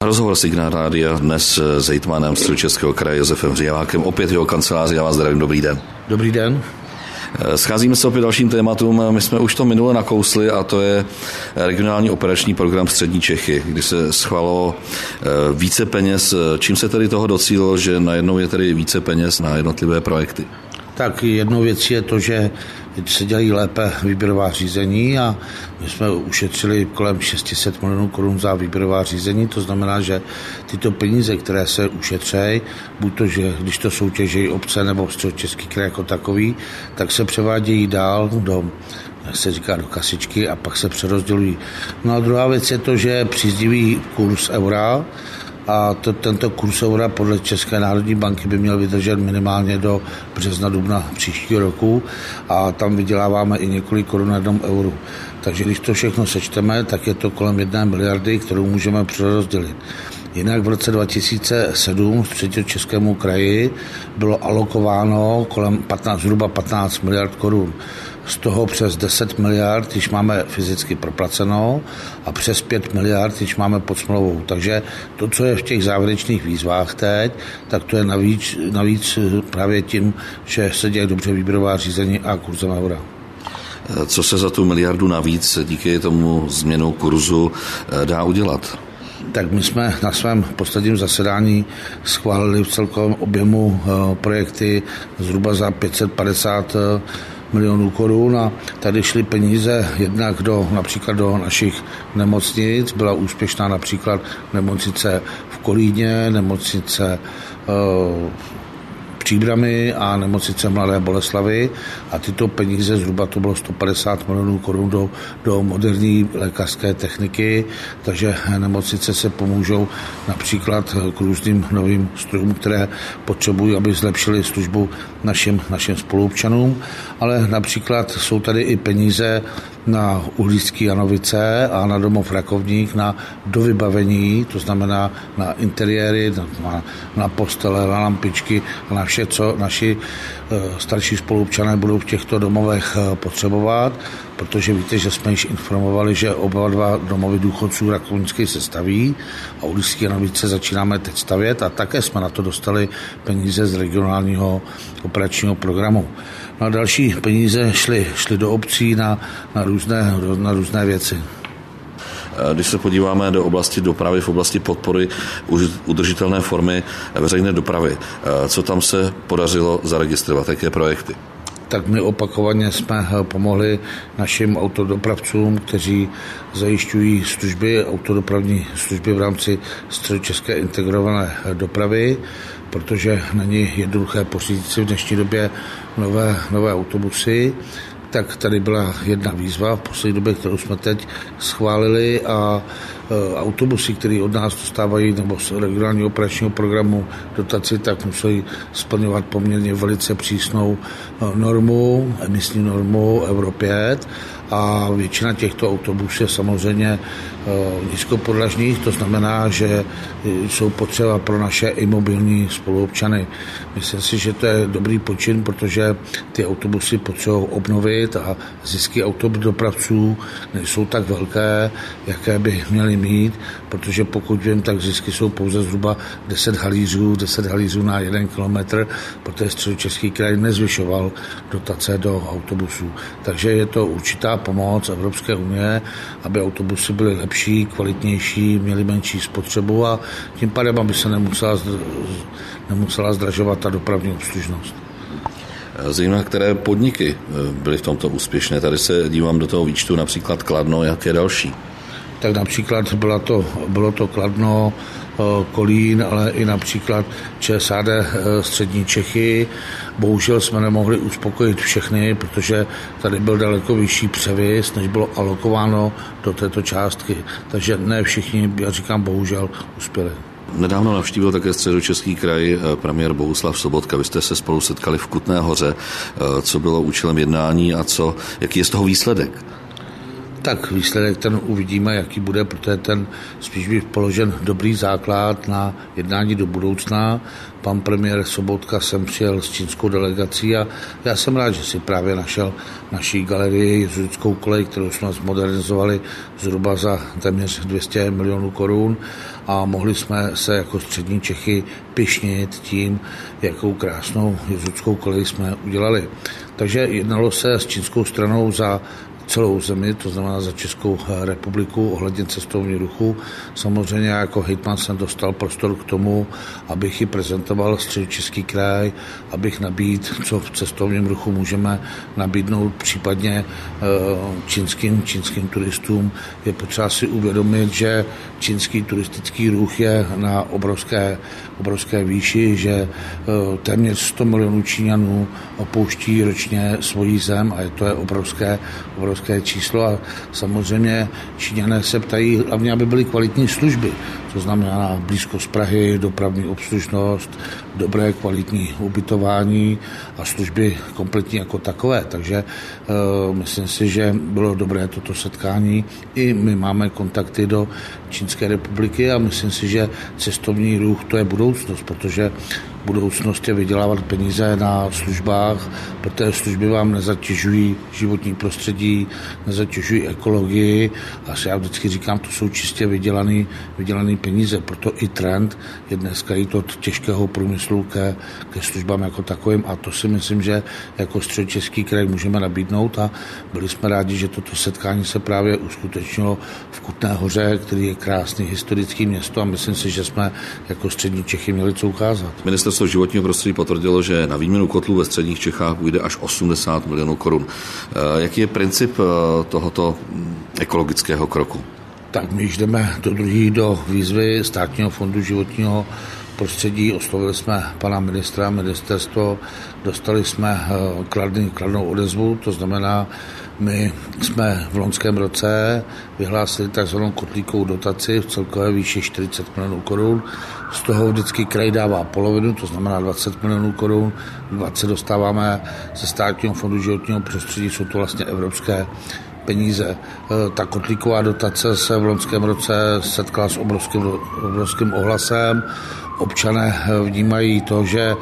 Rozhovor Signál rádia dnes s hejtmanem Středočeského kraje Josefem Hřivákem. Opět jeho kanceláři, já vás zdravím, dobrý den. Dobrý den. Scházíme se opět dalším tématům. My jsme už to minule nakousli a to je regionální operační program Střední Čechy, kdy se schválilo více peněz. Čím se tedy toho docílilo, že najednou je tedy více peněz na jednotlivé projekty? Tak jednou věcí je to, že se dělají lépe výběrová řízení a my jsme ušetřili kolem 600 milionů korun za výběrová řízení. To znamená, že tyto peníze, které se ušetřejí, buď to, že když to soutěží obce nebo Středočeský kraj jako takový, tak se převádějí dál do, jak se říká, do kasičky a pak se přerozdělují. No a druhá věc je to, že příznivý kurz eura a tento kurz eura podle České národní banky by měl vydržet minimálně do března, dubna příštího roku a tam vyděláváme i několik korun na jednom euru. Takže když to všechno sečteme, tak je to kolem 1 miliardy, kterou můžeme přerozdělit. Jinak v roce 2007 Středočeskému kraji bylo alokováno zhruba 15 miliard korun. Z toho přes 10 miliard, když máme fyzicky proplaceno a přes 5 miliard, když máme pod smlouvou. Takže to, co je v těch závěrečných výzvách teď, tak to je navíc právě tím, že se děje dobře výběrová řízení a kurzem eura. Co se za tu miliardu navíc díky tomu změnu kurzu dá udělat? Tak my jsme na svém posledním zasedání schválili v celkovém objemu projekty zhruba za 550 milionů korun a tady šly peníze jednak například do našich nemocnic. Byla úspěšná například nemocnice v Kolíně, nemocnice Příbrami a nemocnice Mladé Boleslavi a tyto peníze, zhruba to bylo 150 milionů korun do moderní lékařské techniky, takže nemocnice se pomůžou například k různým novým strojům, které potřebují, aby zlepšili službu našim spoluobčanům, ale například jsou tady i peníze na Uhlícký Janovice a na domov Rakovník na dovybavení, to znamená na interiéry, na postele, na lampičky a na vše, co naši starší spoluobčané budou v těchto domovech potřebovat, protože víte, že jsme již informovali, že oba dva domovy důchodců Rakovnický se staví a Uhlícký Janovice začínáme teď stavět a také jsme na to dostali peníze z regionálního operačního programu. No a další peníze šly do obcí na různé věci. Když se podíváme do oblasti dopravy, v oblasti podpory udržitelné formy veřejné dopravy, co tam se podařilo zaregistrovat, jaké projekty? Tak my opakovaně jsme pomohli našim autodopravcům, kteří zajišťují autodopravní služby v rámci středočeské integrované dopravy, protože není jednoduché pořídit si v dnešní době nové autobusy. Tak tady byla jedna výzva v poslední době, kterou jsme teď schválili a autobusy, které od nás dostávají nebo z regionálního operačního programu dotaci, tak musí splňovat poměrně velice přísnou emisní normu Euro 5 a většina těchto autobusů je samozřejmě nízkopodlažních, to znamená, že jsou potřeba pro naše imobilní spoluobčany. Myslím si, že to je dobrý počin, protože ty autobusy potřebují obnovit a zisky autodopravců nejsou tak velké, jaké by měly mít, protože pokud vím, tak zisky jsou pouze zhruba 10 halířů na 1 kilometr, protože Středočeský kraj nezvyšoval dotace do autobusů. Takže je to určitá pomoc Evropské unie, aby autobusy byly lepší, kvalitnější, měly menší spotřebu a tím pádem, aby se nemusela zdražovat ta dopravní obslužnost. Zajímavé, které podniky byly v tomto úspěšné. Tady se dívám do toho výčtu, například Kladno, jaké další? Tak například bylo to Kladno, Kolín, ale i například ČSAD Střední Čechy. Bohužel jsme nemohli uspokojit všechny, protože tady byl daleko vyšší převis, než bylo alokováno do této částky. Takže ne všichni, já říkám bohužel, uspěli. Nedávno navštívil také Středočeský kraj premiér Bohuslav Sobotka. Vy jste se spolu setkali v Kutné Hoře. Co bylo účelem jednání a jaký je z toho výsledek? Tak výsledek ten uvidíme, jaký bude, protože ten spíš by položen dobrý základ na jednání do budoucna. Pan premiér Sobotka sem přijel s čínskou delegací a já jsem rád, že si právě našel naší galerii jezuitskou kolej, kterou jsme zmodernizovali zhruba za téměř 200 milionů korun a mohli jsme se jako střední Čechy pyšnit tím, jakou krásnou jezuitskou kolej jsme udělali. Takže jednalo se s čínskou stranou za celou zemi, to znamená za Českou republiku ohledně cestovního ruchu. Samozřejmě jako hejtman jsem dostal prostor k tomu, abych ji prezentoval Středočeský kraj, abych nabídl, co v cestovním ruchu můžeme nabídnout případně čínským turistům. Je potřeba si uvědomit, že čínský turistický ruch je na obrovské výši, že téměř 100 milionů Číňanů opouští ročně svoji zem a to je obrovské číslo a samozřejmě Číňané se ptají hlavně, aby byly kvalitní služby. To znamená blízkost Prahy, dopravní obslužnost, dobré kvalitní ubytování a služby kompletní jako takové. Takže myslím si, že bylo dobré toto setkání. I my máme kontakty do Čínské republiky a myslím si, že cestovní ruch to je budoucnost, protože budoucnost je vydělávat peníze na službách, protože služby vám nezatěžují životní prostředí, nezatěžují ekologii a já vždycky říkám, to jsou čistě vydělané peníze. Proto i trend je dneska jít od těžkého průmyslu ke službám jako takovým a to si myslím, že jako Středočeský kraj můžeme nabídnout a byli jsme rádi, že toto setkání se právě uskutečnilo v Kutné Hoře, který je krásný historický město a myslím si, že jsme jako střední Čechy měli co ukázat. Ministerstvo životního prostředí potvrdilo, že na výměnu kotlů ve středních Čechách půjde až 80 milionů korun. Jaký je princip tohoto ekologického kroku? Tak my již jdeme do výzvy Státního fondu životního prostředí, oslovili jsme pana ministra, ministerstvo, dostali jsme kladnou odezvu, to znamená, my jsme v loňském roce vyhlásili takzvanou kotlíkovou dotaci v celkové výši 40 milionů korun. Z toho vždycky kraj dává polovinu, to znamená 20 milionů korun. 20 dostáváme ze Státního fondu životního prostředí, jsou to vlastně evropské peníze. Ta kotlíková dotace se v loňském roce setkala s obrovským ohlasem. Občané vnímají to, že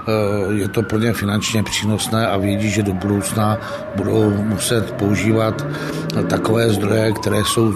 je to pro ně finančně přínosné a vědí, že do budoucna budou muset používat takové zdroje, které jsou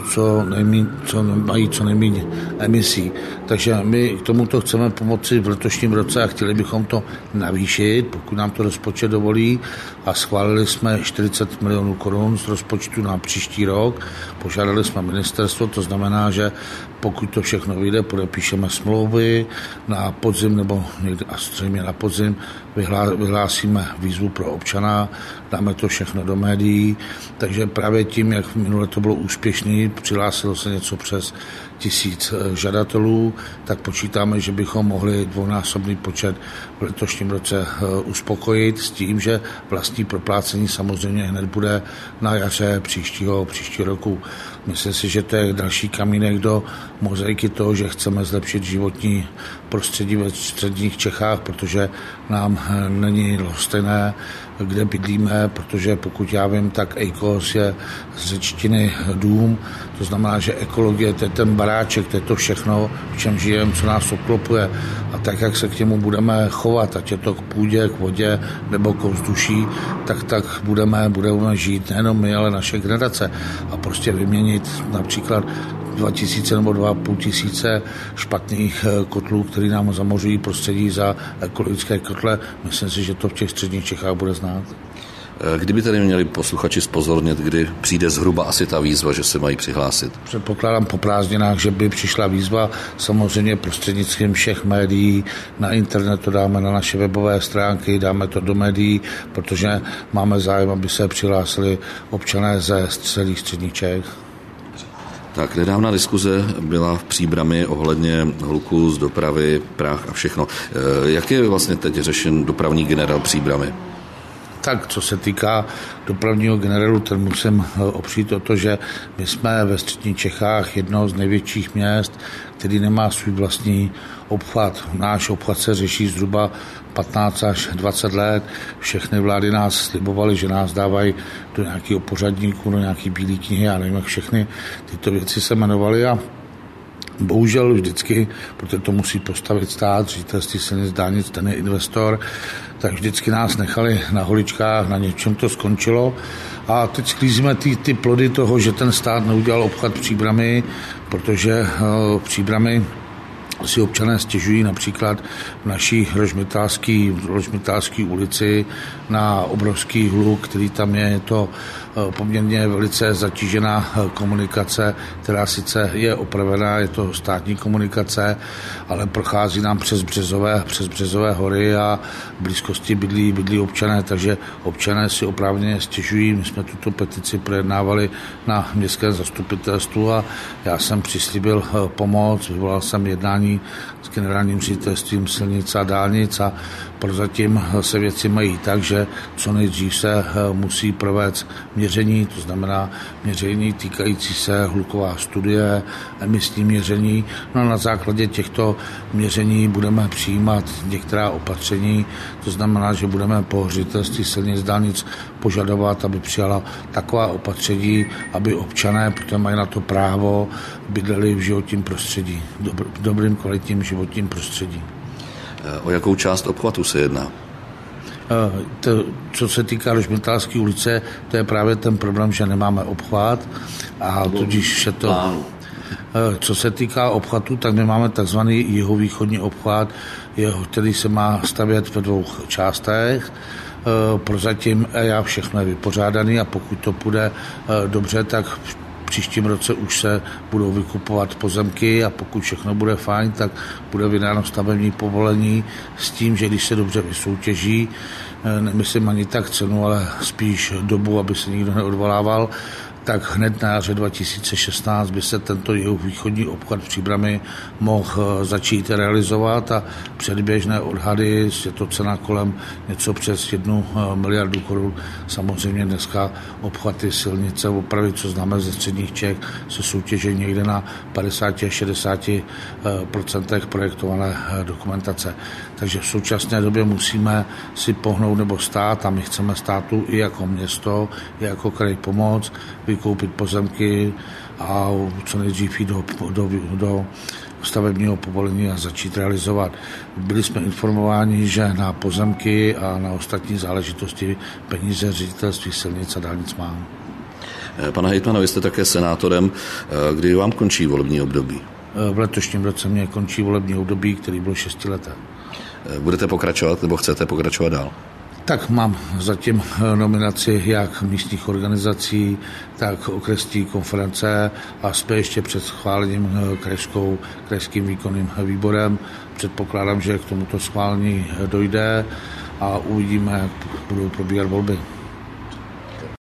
mají co nejméně emisí. Takže my k tomuto chceme pomoci v letošním roce a chtěli bychom to navýšit, pokud nám to rozpočet dovolí a schválili jsme 40 milionů korun z rozpočtu na příští rok. Požádali jsme ministerstvo, to znamená, že pokud to všechno vyjde, podepíšeme smlouvy na podzim nebo někdy a zřejmě na podzim vyhlásíme výzvu pro občana, dáme to všechno do médií, takže právě tím, jak minule to bylo úspěšný, přihlásilo se něco přes 1000 žadatelů, tak počítáme, že bychom mohli dvounásobný počet v letošním roce uspokojit s tím, že vlastní proplácení samozřejmě hned bude na jaře příštího roku. Myslím si, že to je další kamínek do mozaiky toho, že chceme zlepšit životní prostředí ve středních Čechách, protože nám není lhostejné, kde bydlíme, protože pokud já vím, tak eikos je z řečtiny dům, to znamená, že ekologie to je ten baráček, to je to všechno, v čem žijeme, co nás obklopuje a tak, jak se k němu budeme chovat, ať je to k půdě, k vodě nebo k ovzduší, tak budeme žít nejenom my, ale naše generace a prostě vyměnit například 2000 nebo 2500 špatných kotlů, který nám zamořují prostředí za ekologické kotle. Myslím si, že to v těch středních Čechách bude znát. Kdyby tedy měli posluchači zpozornit, kdy přijde zhruba asi ta výzva, že se mají přihlásit? Předpokládám po prázdninách, že by přišla výzva, samozřejmě prostřednictvím všech médií, na internetu dáme na naše webové stránky, dáme to do médií, protože máme zájem, aby se přihlásili občané ze celých středních Čech. Tak nedávná diskuze byla v Příbrami ohledně hluku z dopravy, prach a všechno. Jak je vlastně teď řešen dopravní generál Příbramy? Tak, co se týká dopravního generálu, ten musím opřít o to, že my jsme ve středních Čechách jedno z největších měst, který nemá svůj vlastní obchvat. Náš obchvat se řeší zhruba 15 až 20 let. Všechny vlády nás slibovaly, že nás dávají do nějakého pořadníku, do nějaké bílé knihy, já nevím, jak všechny tyto věci se jmenovaly a bohužel vždycky, protože to musí postavit stát, Ředitelství silnic dálnic, ten je investor, tak vždycky nás nechali na holičkách, na něčem to skončilo. A teď sklízíme ty plody toho, že ten stát neudělal obchvat Příbrami, protože Příbrami si občané stěžují například v naší Rožmitálské ulici na obrovský hluk, který tam je to poměrně velice zatížená komunikace, která sice je opravená, je to státní komunikace, ale prochází nám přes Březové hory a v blízkosti bydlí občané, takže občané si oprávněně stěžují. My jsme tuto petici projednávali na městském zastupitelstvu a já jsem přislíbil pomoc, vyvolal jsem jednání s generálním ředitelstvím silnic a dálnic a prozatím se věci mají tak, že co nejdřív se musí provést měření, to znamená měření týkající se hluková studie, emisní měření. No a na základě těchto měření budeme přijímat některá opatření, to znamená, že budeme po Ředitelství silnic dálnic požadovat, aby přijala taková opatření, aby občané, protože mají na to právo, bydleli v životním prostředí, v dobrým kvalitním životním prostředí. O jakou část obchvatu se jedná? Co se týká Rožmitálské ulice, to je právě ten problém, že nemáme obchvat a tudíž se to... Co se týká obchvatu, tak my máme takzvaný jihovýchodní obchvat, který se má stavět ve 2 částech. Prozatím EIA všechno je vypořádaný a pokud to půjde dobře, tak v příštím roce už se budou vykupovat pozemky a pokud všechno bude fajn, tak bude vydáno stavební povolení s tím, že když se dobře vysoutěží, nemyslím ani tak cenu, ale spíš dobu, aby se nikdo neodvolával, tak hned na jaře 2016 by se tento jihovýchodní obchvat Příbrami mohl začít realizovat a předběžné odhady, je to cena kolem něco přes 1 miliardu korun. Samozřejmě dneska obchvaty silnice opravy, co známe ze středních Čech, se soutěží někde na 50 až 60% projektované dokumentace. Takže v současné době musíme si pohnout nebo stát a my chceme státu i jako město, i jako kraj pomoct, vykoupit pozemky a co nejdřív jít do stavebního povolení a začít realizovat. Byli jsme informováni, že na pozemky a na ostatní záležitosti peníze Ředitelství silnic a dálnic má. Pane hejtmane, vy jste také senátorem. Kdy vám končí volební období? V letošním roce mě končí volební období, který byl 6leté. Budete pokračovat nebo chcete pokračovat dál? Tak mám zatím nominaci jak místních organizací, tak okresní konference a jsme ještě před schválením krajským výkonným výborem. Předpokládám, že k tomuto schválení dojde a uvidíme, jak budou probíhat volby.